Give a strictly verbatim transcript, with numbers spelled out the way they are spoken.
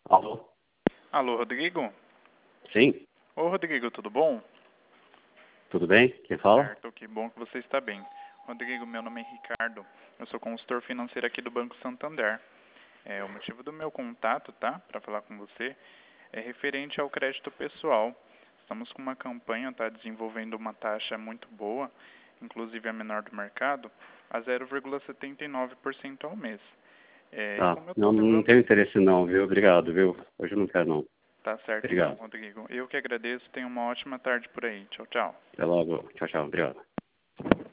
Alô? Alô, Rodrigo? Sim, Ô, Rodrigo, tudo bom? tudo bem? Quem fala? Certo, que bom que você está bem. Rodrigo, meu nome é Ricardo, eu sou consultor financeiro aqui do Banco Santander. É, o motivo do meu contato, tá, para falar com você, é referente ao crédito pessoal. Estamos com uma campanha, tá, desenvolvendo uma taxa muito boa, inclusive a menor do mercado, a zero vírgula setenta e nove por cento ao mês. É, e Tá. como eu estou Não, não levando... tenho interesse não, viu? Obrigado, viu? Hoje eu não quero não. Tá certo então, Obrigado. Rodrigo. Eu que agradeço, tenha uma ótima tarde por aí. Tchau, tchau. Até logo. Tchau, tchau. Obrigado.